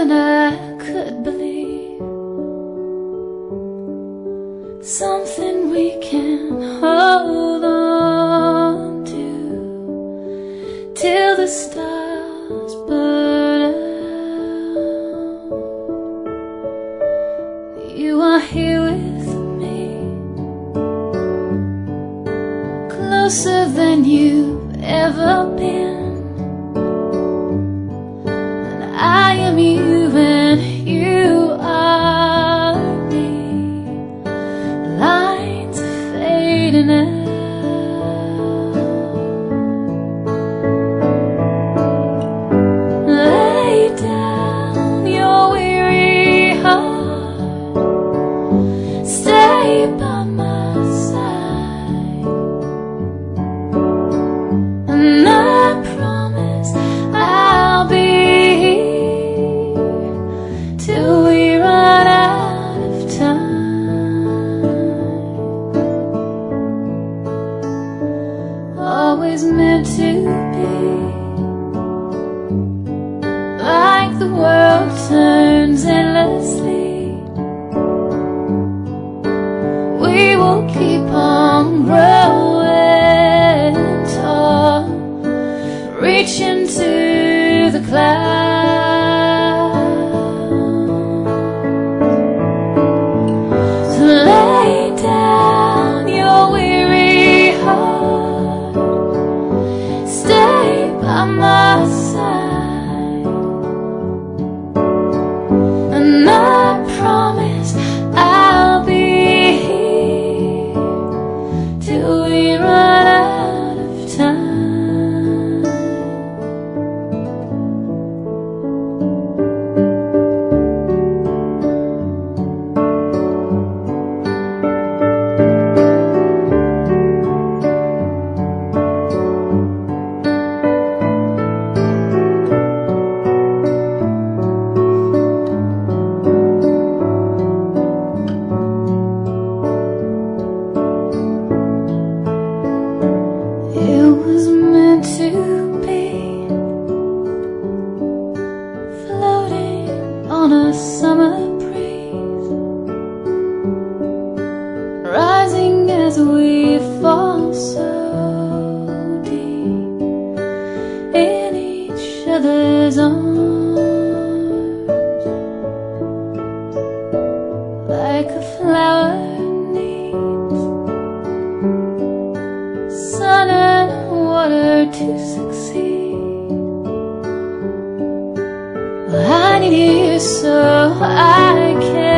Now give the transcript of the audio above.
than I could believe. Something we can hold on to till the stars burn out. You are here with me, closer than you've ever been. And I am you and you are me. Lines are fading out. Lay down your weary heart, stay by my side, and I promise I'll be here till we run out of time. Always meant to be, like the world turns endlessly. We will keep on growing tall, reaching to the clouds. So lay down your weary heart, stay by my side, and I promise I'll be here till we run out of time. It was meant to be, floating on a summer breeze, rising as we fall so deep in each other's arms, like a flower needs sun and water to succeed. Well, I need you so I can